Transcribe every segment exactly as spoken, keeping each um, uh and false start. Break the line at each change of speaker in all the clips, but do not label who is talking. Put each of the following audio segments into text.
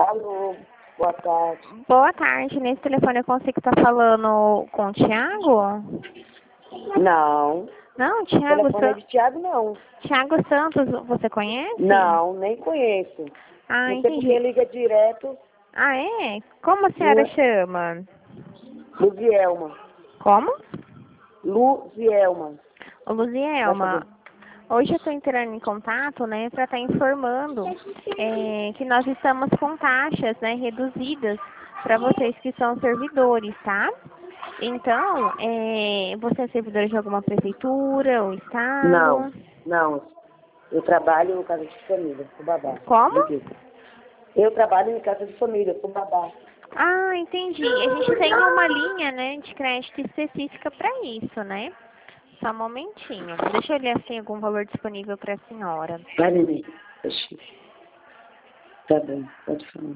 Alô, boa tarde.
Boa tarde. Nesse telefone eu consigo estar falando com o Thiago?
Não.
Não, Thiago
Telefone é
Santos.
de Thiago, não.
Thiago Santos, você conhece?
Não, nem conheço.
Ah,
Não sei porque
entendi.
liga direto.
Ah, é? Como a senhora
Lu...
chama?
Luzielma.
Como?
Luzielma.
Ô, Luzielma, hoje eu estou entrando em contato, né, para estar informando é, que nós estamos com taxas, né, reduzidas para vocês que são servidores, tá? Então, é, você é servidor de alguma prefeitura ou
Não,
estado?
não. Eu trabalho em casa de família, sou babá.
Como?
Liguei. Eu trabalho em casa de família, sou babá.
Ah, entendi. A gente tem uma linha, né, de crédito específica para isso, né? Só um momentinho. Deixa eu olhar se tem algum valor disponível para a senhora.
Vai, neném. Oxi. Tá bom, pode falar.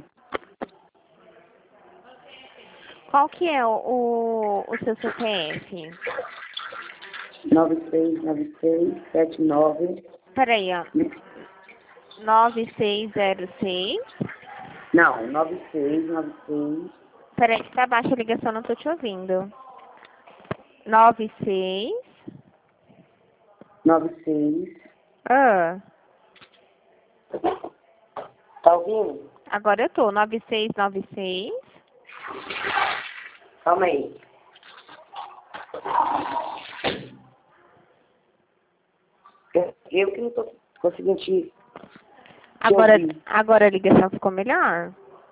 Qual que é o, o, o seu C P F?
nove seis nove seis sete nove.
Peraí, ó. nove seis zero seis.
Não, nove seis nove seis.
Peraí, que tá baixa a ligação, não tô te ouvindo. nove seis.
nove seis.
Ah,
Tá ouvindo?
agora eu tô. nove seis nove seis.
Calma aí. Eu, eu que não tô conseguindo te, te
Agora,
ouvir.
agora a ligação ficou melhor?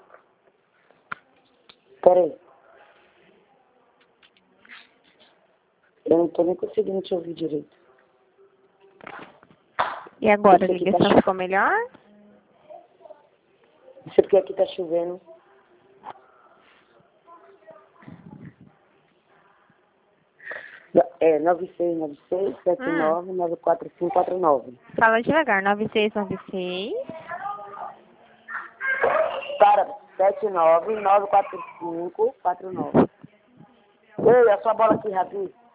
Peraí. Eu não tô nem conseguindo te ouvir direito.
E agora a
Isso aqui tá
ligação
cho-
ficou melhor?
Isso porque aqui tá chovendo. É nove seis nove seis sete
Hum,
nove nove quatro cinco quatro nove.
fala devagar. nove seis nove seis.
Para, sete nove nove quatro cinco quatro nove. Ei, a sua bola aqui, rapidinho.